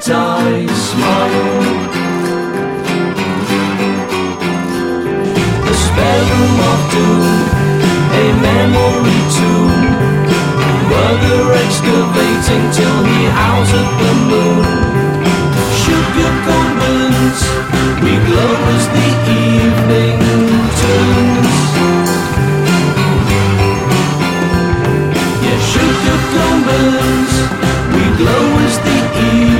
I smile. The spare room of doom, a memory tomb. Brother excavating till he howls at the moon. Sugar bombs, we glow as the evening turns. Yeah, sugar bombs, we glow as the evening